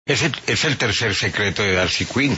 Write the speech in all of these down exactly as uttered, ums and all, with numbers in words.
Es el, es el tercer secreto de Darcy Quinn.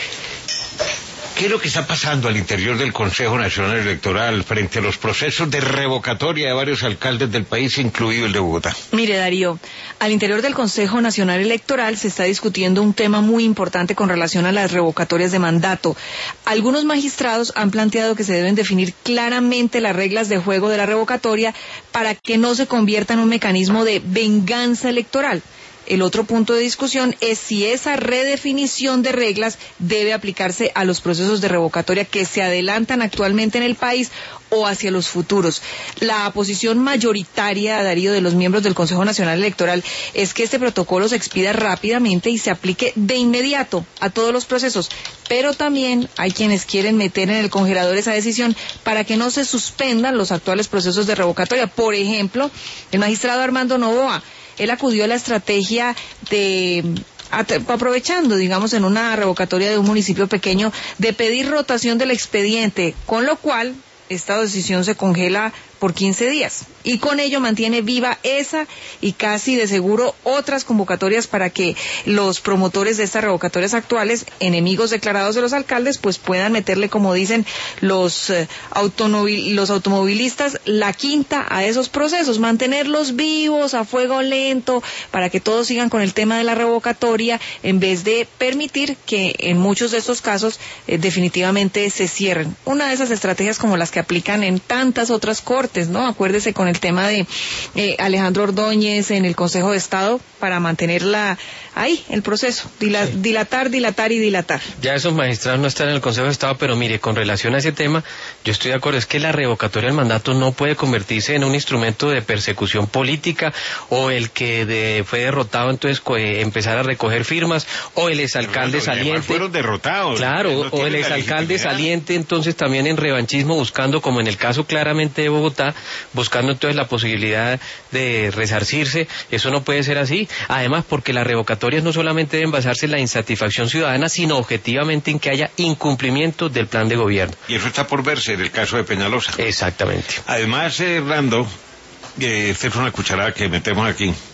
¿Qué es lo que está pasando al interior del Consejo Nacional Electoral frente a los procesos de revocatoria de varios alcaldes del país, incluido el de Bogotá? Mire, Darío, al interior del Consejo Nacional Electoral se está discutiendo un tema muy importante con relación a las revocatorias de mandato. Algunos magistrados han planteado que se deben definir claramente las reglas de juego de la revocatoria para que no se convierta en un mecanismo de venganza electoral. El otro punto de discusión es si esa redefinición de reglas debe aplicarse a los procesos de revocatoria que se adelantan actualmente en el país o hacia los futuros. La posición mayoritaria, Darío, de los miembros del Consejo Nacional Electoral es que este protocolo se expida rápidamente y se aplique de inmediato a todos los procesos, pero también hay quienes quieren meter en el congelador esa decisión para que no se suspendan los actuales procesos de revocatoria. Por ejemplo, el magistrado Armando Novoa, él acudió a la estrategia de, aprovechando, digamos, en una revocatoria de un municipio pequeño, de pedir rotación del expediente, con lo cual esta decisión se congela por quince días. Y con ello mantiene viva esa y casi de seguro otras convocatorias para que los promotores de estas revocatorias actuales, enemigos declarados de los alcaldes, pues puedan meterle, como dicen los, eh, automobil, los automovilistas, la quinta a esos procesos, mantenerlos vivos a fuego lento para que todos sigan con el tema de la revocatoria, en vez de permitir que en muchos de estos casos eh, definitivamente se cierren. Una de esas estrategias como las que aplican en tantas otras cortes, ¿no? Acuérdese con el tema de eh, Alejandro Ordóñez en el Consejo de Estado para mantenerla ahí, el proceso, dila, sí. dilatar, dilatar y dilatar. Ya esos magistrados no están en el Consejo de Estado, pero mire, con relación a ese tema, yo estoy de acuerdo, es que la revocatoria del mandato no puede convertirse en un instrumento de persecución política, o el que de, fue derrotado entonces eh, empezar a recoger firmas, o el exalcalde bueno, saliente. Fueron derrotados. Claro, no o el exalcalde saliente entonces también en revanchismo, buscando, como en el caso claramente de Bogotá, buscando entonces la posibilidad de resarcirse. Eso no puede ser así. Además, porque las revocatorias no solamente deben basarse en la insatisfacción ciudadana, sino objetivamente en que haya incumplimiento del plan de gobierno. Y eso está por verse en el caso de Peñalosa. Exactamente. Además, eh, Rando, eh, esta es una cucharada que metemos aquí.